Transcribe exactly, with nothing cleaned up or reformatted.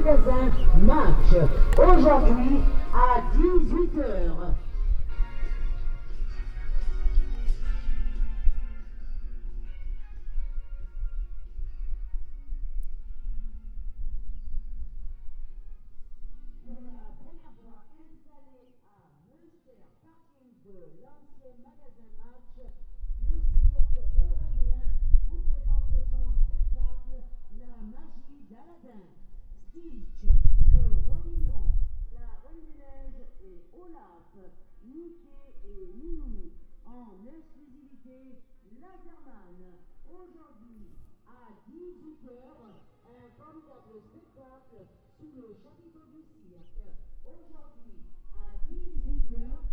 magasin Match. Aujourd'hui à dix-huit heures. De l'ancien magasin Match, le cirque européen vous présente son spectacle La magie d'Aladin. Stitch, le roi lion, la reine des neiges et Olaf, Mickey et Minou. En exclusivité, Laserman. Aujourd'hui, à dix-huit heures, un formidable spectacle sous le chapiteau du cirque. Aujourd'hui, à dix-huit heures,